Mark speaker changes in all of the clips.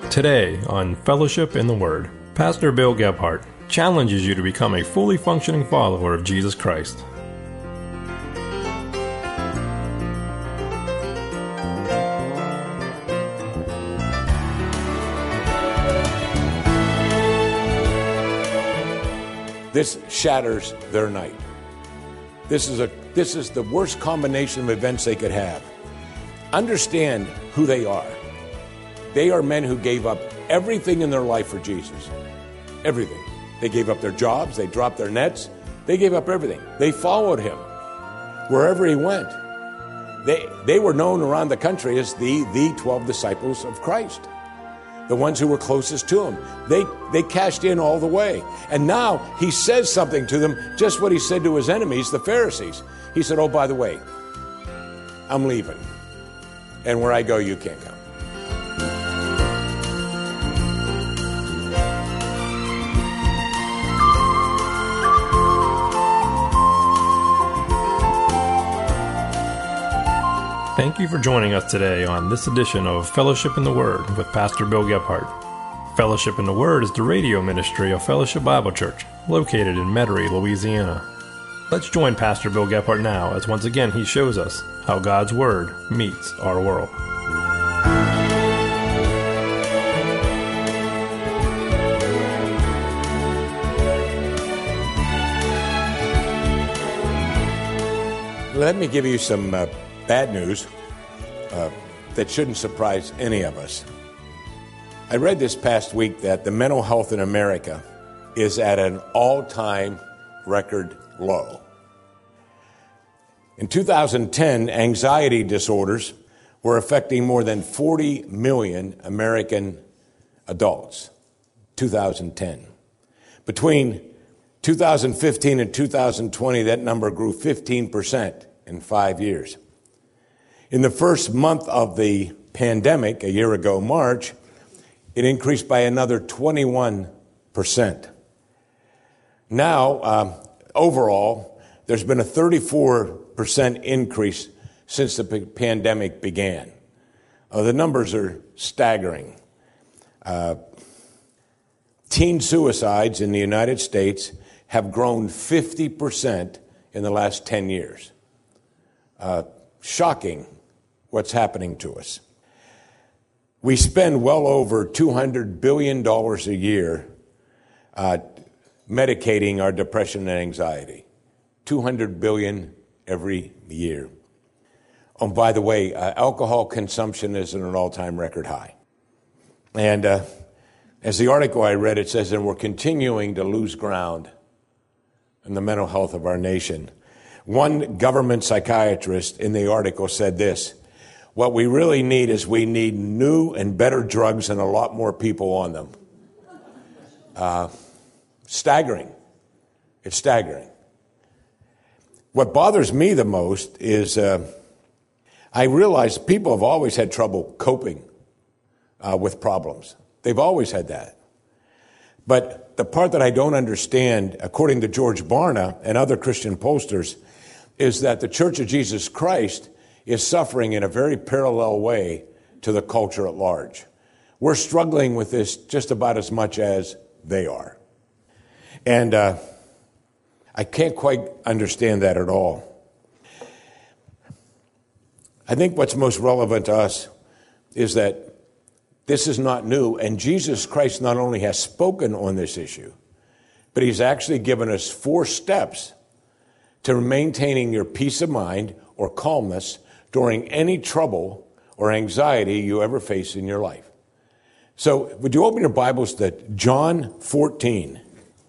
Speaker 1: Today on Fellowship in the Word, Pastor Bill Gebhardt challenges you to become a fully functioning follower of Jesus Christ.
Speaker 2: This shatters their night. This is the worst combination of events they could have. Understand who they are. They are men who gave up everything in their life for Jesus. Everything. They gave up their jobs. They dropped their nets. They gave up everything. They followed him wherever he went. They were known around the country as the 12 disciples of Christ, the ones who were closest to him. They cashed in all the way. And now he says something to them, just what he said to his enemies, the Pharisees. He said, oh, by the way, I'm leaving. And where I go, you can't come.
Speaker 1: Thank you for joining us today on this edition of Fellowship in the Word with Pastor Bill Gebhardt. Fellowship in the Word is the radio ministry of Fellowship Bible Church, located in Metairie, Louisiana. Let's join Pastor Bill Gebhardt now as once again he shows us how God's Word meets our world.
Speaker 2: Let me give you some bad news that shouldn't surprise any of us. I read this past week that the mental health in America is at an all-time record low. In 2010, anxiety disorders were affecting more than 40 million American adults. 2010. Between 2015 and 2020, that number grew 15% in 5 years. In the first month of the pandemic, a year ago, March, it increased by another 21%. Now, overall, there's been a 34% increase since the pandemic began. The numbers are staggering. Teen suicides in the United States have grown 50% in the last 10 years. Shocking what's happening to us. We spend well over $200 billion a year medicating our depression and anxiety. $200 billion every year. Oh, by the way, alcohol consumption is at an all-time record high. And as the article I read, it says, and we're continuing to lose ground in the mental health of our nation. One government psychiatrist in the article said this: what we really need is we need new and better drugs and a lot more people on them. Staggering. It's staggering. What bothers me the most is I realize people have always had trouble coping with problems. They've always had that. But the part that I don't understand, according to George Barna and other Christian pollsters, is that the Church of Jesus Christ is suffering in a very parallel way to the culture at large. We're struggling with this just about as much as they are. And I can't quite understand that at all. I think what's most relevant to us is that this is not new, and Jesus Christ not only has spoken on this issue, but he's actually given us 4 steps to maintaining your peace of mind or calmness during any trouble or anxiety you ever face in your life. So would you open your Bibles to John 14?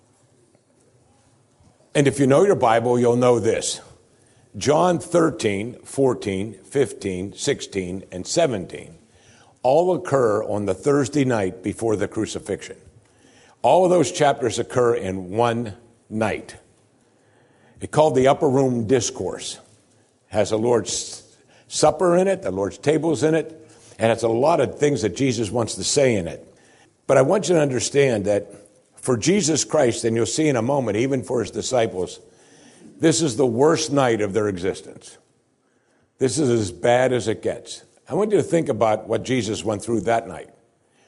Speaker 2: And if you know your Bible, you'll know this. John 13, 14, 15, 16, and 17 all occur on the Thursday night before the crucifixion. All of those chapters occur in one night. It's called the Upper Room Discourse. It has the Lord's Supper in it, the Lord's tables in it, and it's a lot of things that Jesus wants to say in it. But I want you to understand that for Jesus Christ, and you'll see in a moment, even for his disciples, this is the worst night of their existence. This is as bad as it gets. I want you to think about what Jesus went through that night.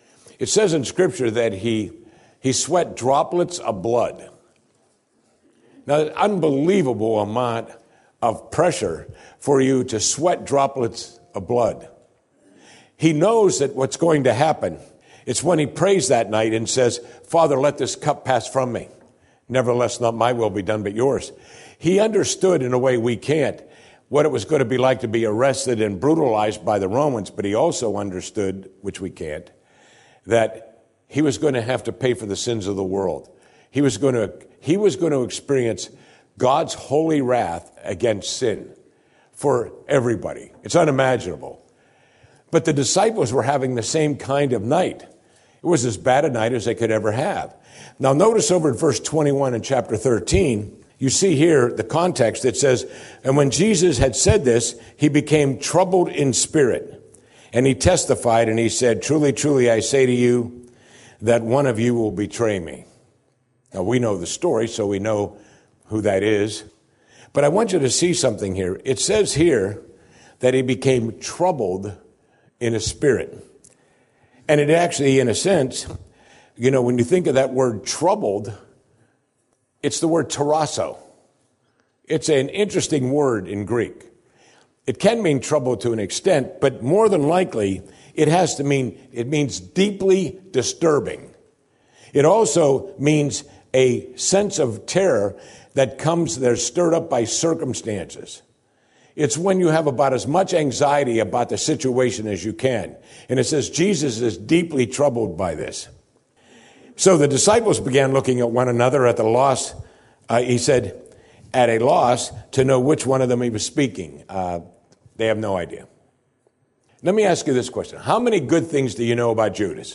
Speaker 2: It says in Scripture that he sweat droplets of blood. Now, an unbelievable amount of pressure for you to sweat droplets of blood. He knows that what's going to happen. It's when he prays that night and says, Father, let this cup pass from me. Nevertheless, not my will be done, but yours. He understood in a way we can't what it was going to be like to be arrested and brutalized by the Romans, but he also understood, which we can't, that he was going to have to pay for the sins of the world. He was going to experience God's holy wrath against sin for everybody. It's unimaginable. But the disciples were having the same kind of night. It was as bad a night as they could ever have. Now notice over in verse 21 in chapter 13, you see here the context. It says, and when Jesus had said this, he became troubled in spirit. And he testified and he said, truly, truly, I say to you that one of you will betray me. Now we know the story, so we know who that is. But I want you to see something here. It says here that he became troubled in his spirit. And it actually, in a sense, when you think of that word troubled, it's the word tarasso. It's an interesting word in Greek. It can mean trouble to an extent, but more than likely, it means deeply disturbing. It also means a sense of terror they're stirred up by circumstances. It's when you have about as much anxiety about the situation as you can. And it says Jesus is deeply troubled by this. So the disciples began looking at one another at the loss. He said, at a loss to know which one of them he was speaking. They have no idea. Let me ask you this question. How many good things do you know about Judas?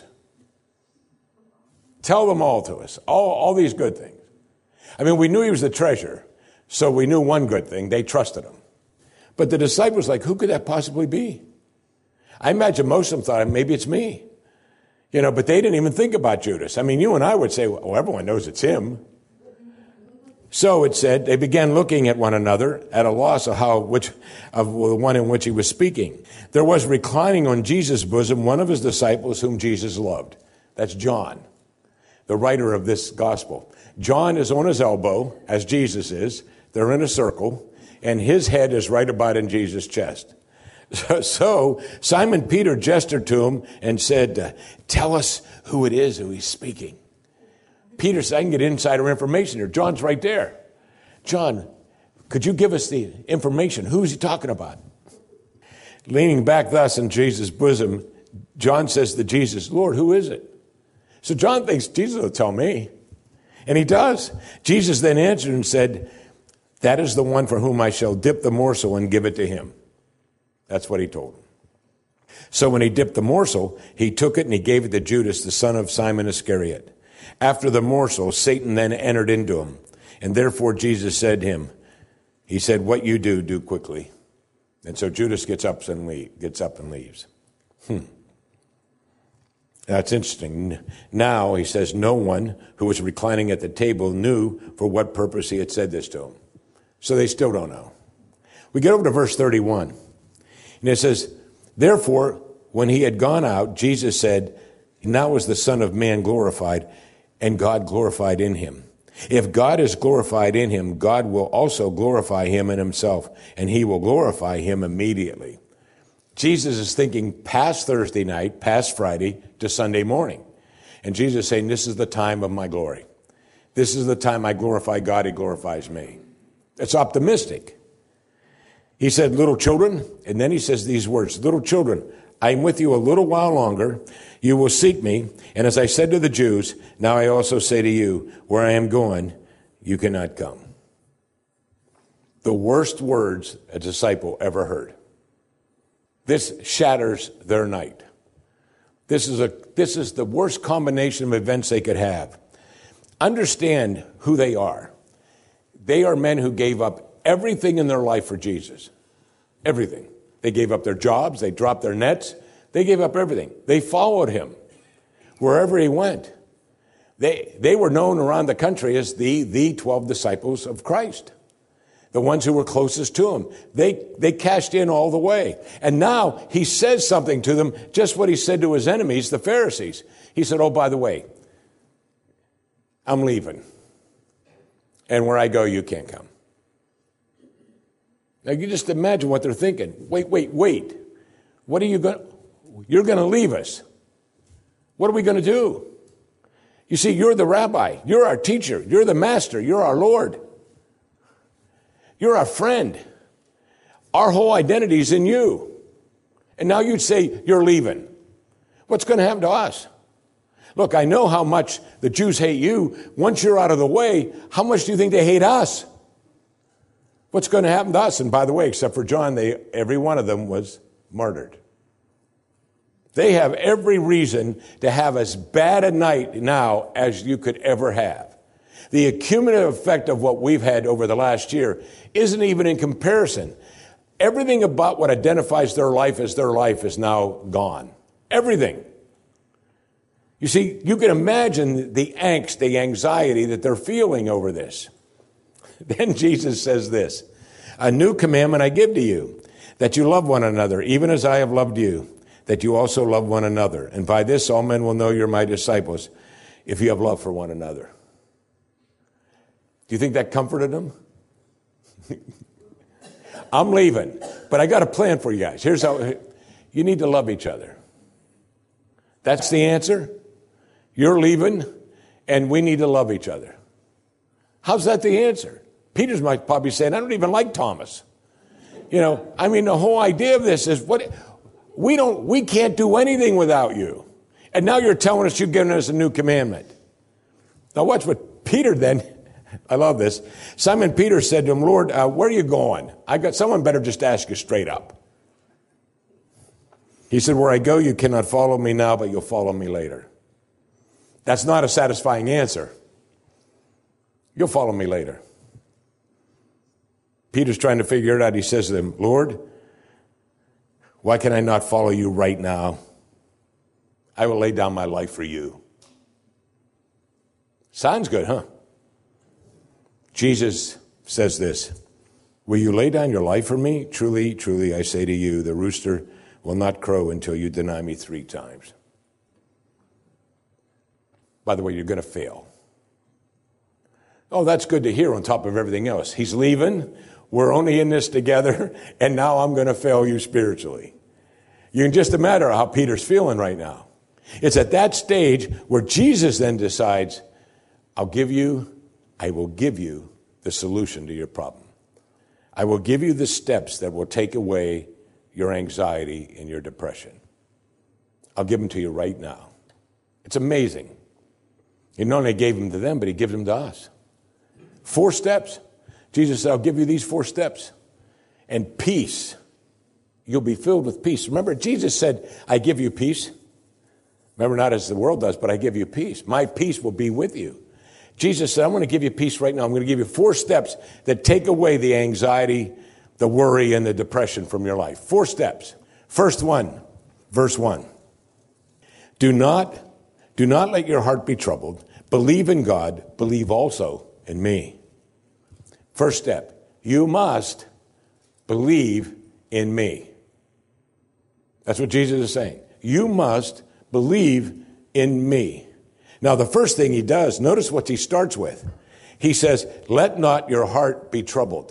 Speaker 2: Tell them all to us. All these good things. I mean, we knew he was the treasurer, so we knew one good thing. They trusted him. But the disciples who could that possibly be? I imagine most of them thought, maybe it's me. But they didn't even think about Judas. I mean, you and I would say, well, everyone knows it's him. So it said, they began looking at one another at a loss of the one in which he was speaking. There was reclining on Jesus' bosom one of his disciples whom Jesus loved. That's John, the writer of this gospel. John is on his elbow, as Jesus is. They're in a circle, and his head is right about in Jesus' chest. So Simon Peter gestured to him and said, tell us who it is who he's speaking. Peter said, I can get insider information here. John's right there. John, could you give us the information? Who's he talking about? Leaning back thus in Jesus' bosom, John says to Jesus, Lord, who is it? So John thinks Jesus will tell me. And he does. Jesus then answered and said, that is the one for whom I shall dip the morsel and give it to him. That's what he told him. So when he dipped the morsel, he took it and he gave it to Judas, the son of Simon Iscariot. After the morsel, Satan then entered into him. And therefore Jesus said to him, he said, what you do, do quickly. And so Judas gets up and leaves. That's interesting. Now, he says, no one who was reclining at the table knew for what purpose he had said this to him. So they still don't know. We get over to verse 31. And it says, therefore, when he had gone out, Jesus said, now is the Son of Man glorified, and God glorified in him. If God is glorified in him, God will also glorify him in himself, and he will glorify him immediately. Jesus is thinking past Thursday night, past Friday, to Sunday morning. And Jesus is saying, this is the time of my glory. This is the time I glorify God, he glorifies me. It's optimistic. He said, little children, and then he says these words, little children, I am with you a little while longer. You will seek me. And as I said to the Jews, now I also say to you, where I am going, you cannot come. The worst words a disciple ever heard. This shatters their night. This is the worst combination of events they could have. Understand who they are. They are men who gave up everything in their life for Jesus. Everything. They gave up their jobs. They dropped their nets. They gave up everything. They followed him wherever he went. They were known around the country as the 12 disciples of Christ. the ones who were closest to him. They cashed in all the way. And now he says something to them, just what he said to his enemies, the Pharisees. He said, oh, by the way, I'm leaving. And where I go, you can't come. Now, you just imagine what they're thinking. Wait. What are you going to... You're going to leave us. What are we going to do? You see, you're the rabbi. You're our teacher. You're the master. You're our Lord. You're our friend. Our whole identity is in you. And now you'd say you're leaving. What's going to happen to us? Look, I know how much the Jews hate you. Once you're out of the way, how much do you think they hate us? What's going to happen to us? And by the way, except for John, every one of them was martyred. They have every reason to have as bad a night now as you could ever have. The accumulative effect of what we've had over the last year isn't even in comparison. Everything about what identifies their life as their life is now gone. Everything. You see, you can imagine the angst, the anxiety that they're feeling over this. Then Jesus says this, a new commandment I give to you, that you love one another, even as I have loved you, that you also love one another. And by this all men will know you're my disciples, if you have love for one another. Do you think that comforted them? I'm leaving, but I got a plan for you guys. Here's how you need to love each other. That's the answer. You're leaving, and we need to love each other. How's that the answer? Peter's might probably saying, I don't even like Thomas. The whole idea of this is we can't do anything without you. And now you're telling us you've given us a new commandment. Now watch what Peter then, I love this. Simon Peter said to him, Lord, where are you going? Someone better just ask you straight up. He said, where I go, you cannot follow me now, but you'll follow me later. That's not a satisfying answer. You'll follow me later. Peter's trying to figure it out. He says to them, Lord, why can I not follow you right now? I will lay down my life for you. Sounds good, huh? Jesus says this, will you lay down your life for me? Truly, truly, I say to you, the rooster will not crow until you deny me 3 times. By the way, you're going to fail. Oh, that's good to hear on top of everything else. He's leaving. We're only in this together. And now I'm going to fail you spiritually. You can just imagine how Peter's feeling right now. It's at that stage where Jesus then decides, I will give you the solution to your problem. I will give you the steps that will take away your anxiety and your depression. I'll give them to you right now. It's amazing. He not only gave them to them, but he gives them to us. 4 steps. Jesus said, I'll give you these 4 steps. And peace. You'll be filled with peace. Remember, Jesus said, I give you peace. Remember, not as the world does, but I give you peace. My peace will be with you. Jesus said, I'm going to give you peace right now. I'm going to give you 4 steps that take away the anxiety, the worry, and the depression from your life. 4 steps. First one, verse 1. Do not let your heart be troubled. Believe in God. Believe also in me. First step. You must believe in me. That's what Jesus is saying. You must believe in me. Now, the first thing he does, notice what he starts with. He says, let not your heart be troubled.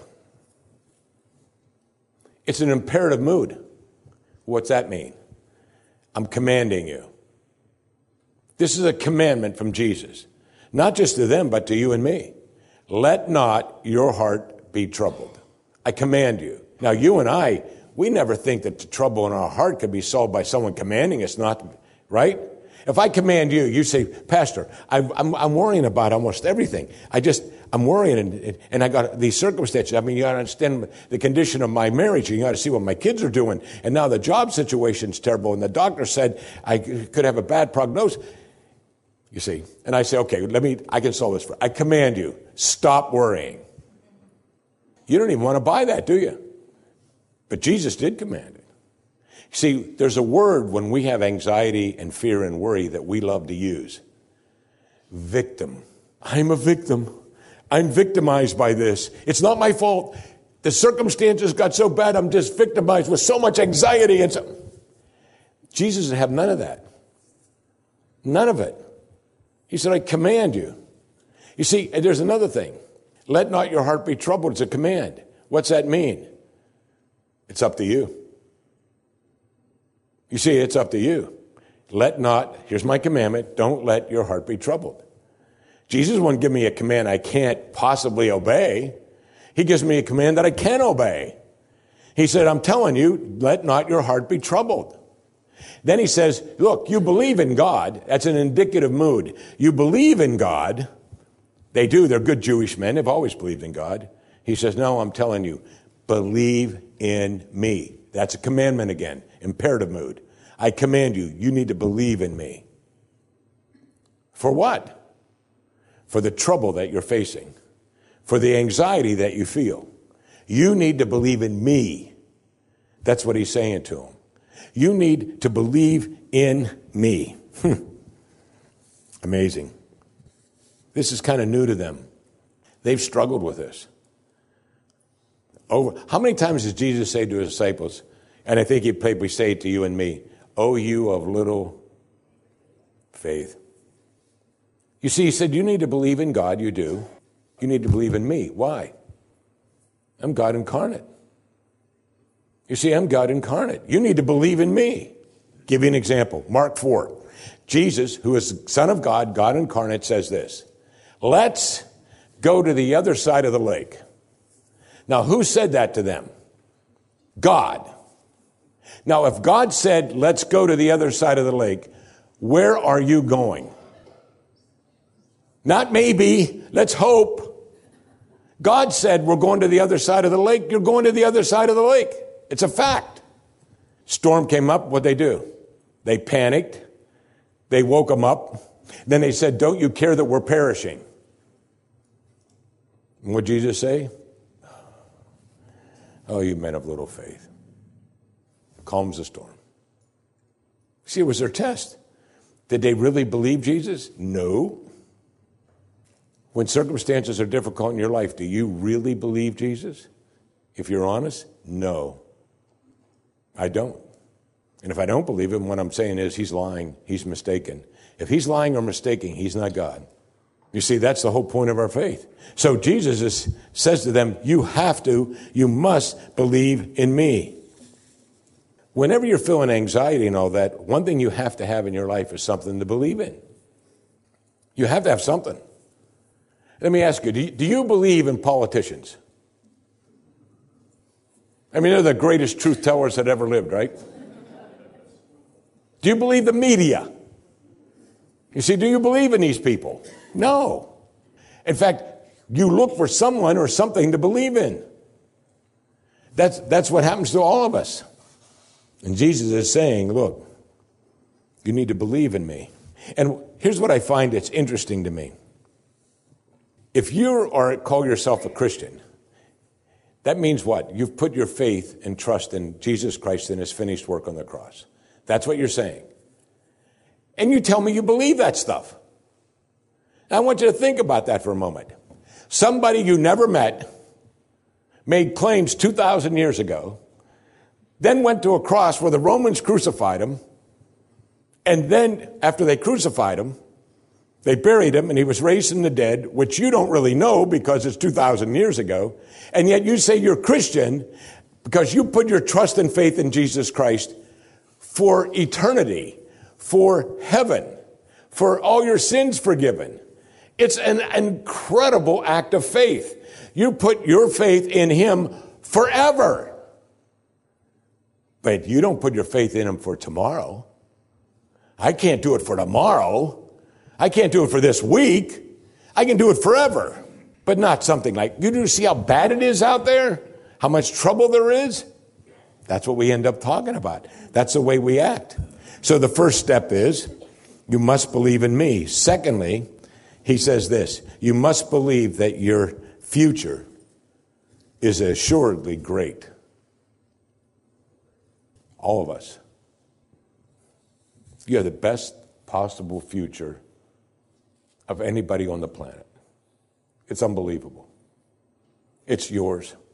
Speaker 2: It's an imperative mood. What's that mean? I'm commanding you. This is a commandment from Jesus. Not just to them, but to you and me. Let not your heart be troubled. I command you. Now, you and I, we never think that the trouble in our heart could be solved by someone commanding us not, right? If I command you, you say, Pastor, I'm worrying about almost everything. I'm worrying, and I got these circumstances. I mean, you got to understand the condition of my marriage. You got to see what my kids are doing. And now the job situation's terrible, and the doctor said I could have a bad prognosis. You see, and I say, okay, I can solve this. I command you, stop worrying. You don't even want to buy that, do you? But Jesus did command it. See, there's a word when we have anxiety and fear and worry that we love to use. Victim. I'm a victim. I'm victimized by this. It's not my fault. The circumstances got so bad, I'm just victimized with so much anxiety. And Jesus would have none of that. None of it. He said, I command you. You see, and there's another thing. Let not your heart be troubled. It's a command. What's that mean? It's up to you. You see, it's up to you. Let not, here's my commandment, don't let your heart be troubled. Jesus wouldn't give me a command I can't possibly obey. He gives me a command that I can obey. He said, I'm telling you, let not your heart be troubled. Then he says, look, you believe in God. That's an indicative mood. You believe in God. They do. They're good Jewish men. They've always believed in God. He says, no, I'm telling you, believe in me. That's a commandment again, imperative mood. I command you, you need to believe in me. For what? For the trouble that you're facing. For the anxiety that you feel. You need to believe in me. That's what he's saying to him. You need to believe in me. Amazing. This is kind of new to them. They've struggled with this. How many times does Jesus say to his disciples, and I think he'd probably say it to you and me, "O you of little faith." You see, he said, you need to believe in God. You do. You need to believe in me. Why? I'm God incarnate. You see, I'm God incarnate. You need to believe in me. Give you an example. Mark 4. Jesus, who is the Son of God, God incarnate, says this. Let's go to the other side of the lake. Now, who said that to them? God. Now, if God said, let's go to the other side of the lake, where are you going? Not maybe, let's hope. God said, we're going to the other side of the lake. You're going to the other side of the lake. It's a fact. Storm came up, what'd they do? They panicked. They woke them up. Then they said, don't you care that we're perishing? And what did Jesus say? Oh, you men of little faith. Calms the storm. See, it was their test. Did they really believe Jesus? No. When circumstances are difficult in your life, do you really believe Jesus? If you're honest, no. I don't. And if I don't believe him, what I'm saying is he's lying, he's mistaken. If he's lying or mistaken, he's not God. You see, that's the whole point of our faith. So Jesus says to them, you must believe in me. Whenever you're feeling anxiety and all that, one thing you have to have in your life is something to believe in. You have to have something. Let me ask you, do you believe in politicians? I mean, they're the greatest truth tellers that ever lived, right? Do you believe the media? You see, do you believe in these people? No. In fact, you look for someone or something to believe in. That's what happens to all of us. And Jesus is saying, look, you need to believe in me. And here's what I find that's interesting to me. If you call yourself a Christian, that means what? You've put your faith and trust in Jesus Christ and his finished work on the cross. That's what you're saying. And you tell me you believe that stuff. Now, I want you to think about that for a moment. Somebody you never met made claims 2,000 years ago, then went to a cross where the Romans crucified him, and then after they crucified him, they buried him, and he was raised from the dead, which you don't really know because it's 2,000 years ago. And yet you say you're Christian because you put your trust and faith in Jesus Christ for eternity, for heaven, for all your sins forgiven. It's an incredible act of faith. You put your faith in him forever. But you don't put your faith in him for tomorrow. I can't do it for tomorrow. I can't do it for this week. I can do it forever, but not something like, you do see how bad it is out there? How much trouble there is? That's what we end up talking about. That's the way we act. So the first step is, you must believe in me. Secondly, he says this, you must believe that your future is assuredly great. All of us. You have the best possible future of anybody on the planet. It's unbelievable. It's yours.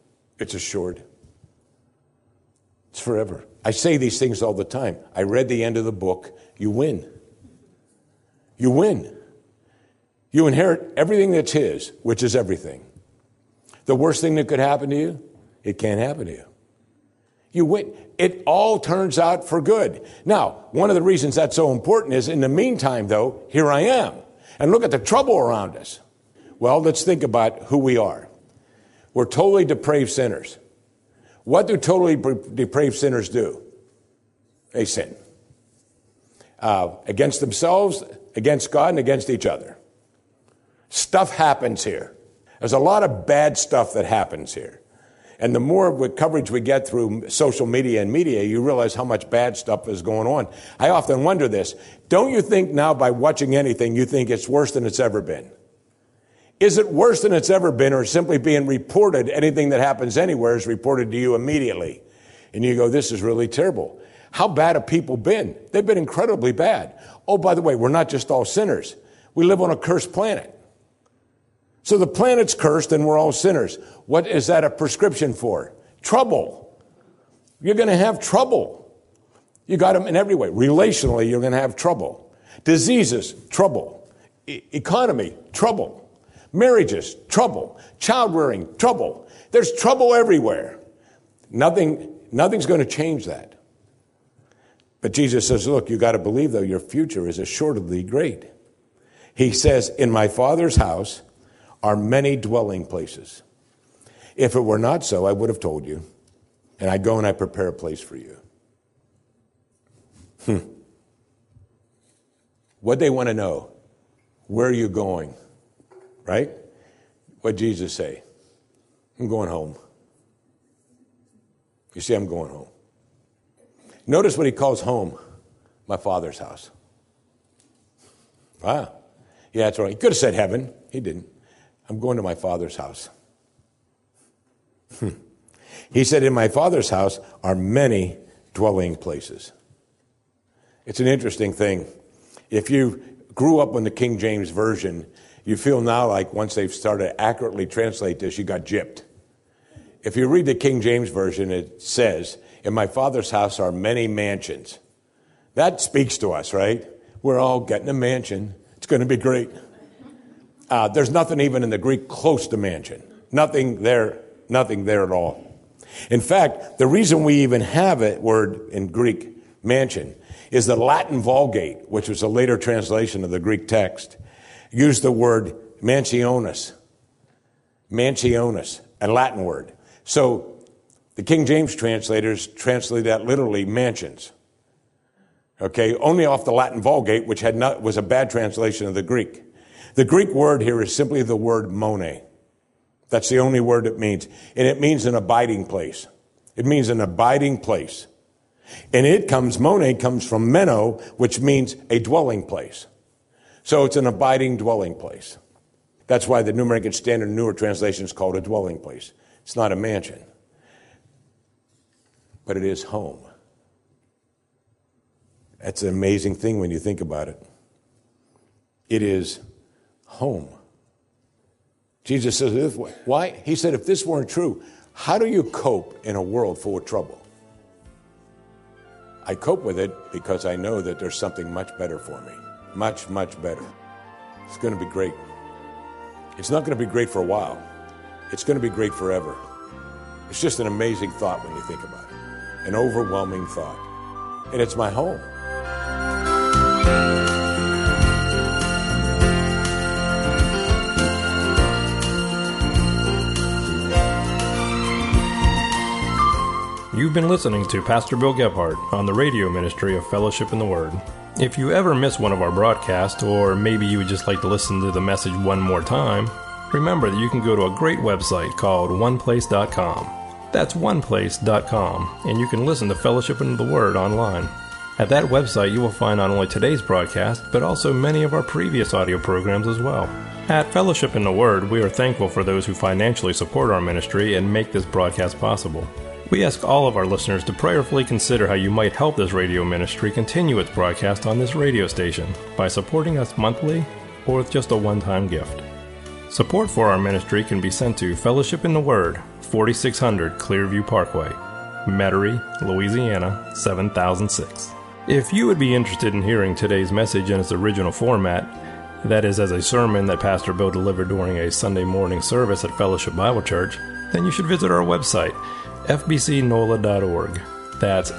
Speaker 2: It's assured. It's forever. I say these things all the time. I read the end of the book. You win. You win. You inherit everything that's his, which is everything. The worst thing that could happen to you, it can't happen to you. You win. It all turns out for good. Now, one of the reasons that's so important is, in the meantime, though, here I am. And look at the trouble around us. Well, let's think about who we are. We're totally depraved sinners. What do totally depraved sinners do? They sin. Against themselves, against God, and against each other. Stuff happens here. There's a lot of bad stuff that happens here. And the more coverage we get through social media and media, you realize how much bad stuff is going on. I often wonder this. Don't you think now by watching anything, you think it's worse than it's ever been? Is it worse than it's ever been, or simply being reported, anything that happens anywhere is reported to you immediately? And you go, this is really terrible. How bad have people been? They've been incredibly bad. Oh, by the way, we're not just all sinners. We live on a cursed planet. So the planet's cursed and we're all sinners. What is that a prescription for? Trouble. You're going to have trouble. You got them in every way. Relationally, you're going to have trouble. Diseases, trouble. Economy, trouble. Marriages, trouble. Child rearing, trouble. There's trouble everywhere. Nothing's going to change that. But Jesus says, look, you got to believe, though, your future is assuredly great. He says, in my Father's house are many dwelling places. If it were not so, I would have told you, and I go and I prepare a place for you. What they want to know, where are you going? Right? What did Jesus say? I'm going home. You see, I'm going home. Notice what he calls home, my Father's house. Wow. Yeah, that's right. He could have said heaven. He didn't. I'm going to my Father's house. He said, in my Father's house are many dwelling places. It's an interesting thing. If you grew up in the King James Version, you feel now like once they've started to accurately translate this, you got gypped. If you read the King James Version, it says, in my Father's house are many mansions. That speaks to us, right? We're all getting a mansion. It's going to be great. There's nothing even in the Greek close to mansion. Nothing there at all. In fact, the reason we even have a word in Greek, mansion, is the Latin Vulgate, which was a later translation of the Greek text, used the word mansionis. Mansionis, a Latin word. So the King James translators translate that literally mansions. Okay, only off the Latin Vulgate, which was a bad translation of the Greek. The Greek word here is simply the word mone. That's the only word it means. And it means an abiding place. It means an abiding place. And mone comes from meno, which means a dwelling place. So it's an abiding dwelling place. That's why the New American Standard newer translation is called a dwelling place. It's not a mansion. But it is home. That's an amazing thing when you think about it. It is home. Jesus says, why? He said, if this weren't true, how do you cope in a world full of trouble? I cope with it because I know that there's something much better for me. Much, much better. It's going to be great. It's not going to be great for a while. It's going to be great forever. It's just an amazing thought when you think about it. An overwhelming thought. And it's my home.
Speaker 1: You've been listening to Pastor Bill Gebhardt on the radio ministry of Fellowship in the Word. If you ever miss one of our broadcasts, or maybe you would just like to listen to the message one more time, remember that you can go to a great website called oneplace.com. That's oneplace.com, and you can listen to Fellowship in the Word online. At that website, you will find not only today's broadcast, but also many of our previous audio programs as well. At Fellowship in the Word, we are thankful for those who financially support our ministry and make this broadcast possible. We ask all of our listeners to prayerfully consider how you might help this radio ministry continue its broadcast on this radio station by supporting us monthly or with just a one-time gift. Support for our ministry can be sent to Fellowship in the Word, 4600 Clearview Parkway, Metairie, Louisiana 7006. If you would be interested in hearing today's message in its original format, that is as a sermon that Pastor Bill delivered during a Sunday morning service at Fellowship Bible Church, then you should visit our website, fbcnola.org. That's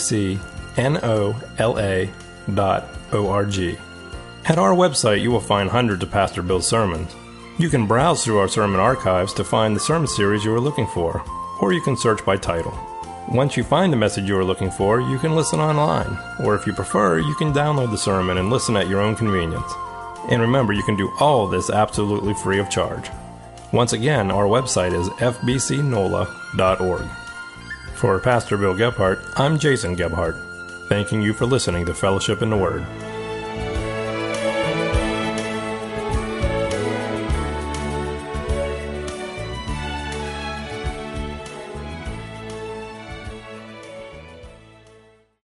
Speaker 1: fbcnola.org. At our website, you will find hundreds of Pastor Bill's sermons. You can browse through our sermon archives to find the sermon series you are looking for, or you can search by title. Once you find the message you are looking for, you can listen online, or if you prefer, you can download the sermon and listen at your own convenience. And remember, you can do all of this absolutely free of charge. Once again, our website is fbcnola.org. For Pastor Bill Gebhardt, I'm Jason Gebhardt, thanking you for listening to Fellowship in the Word.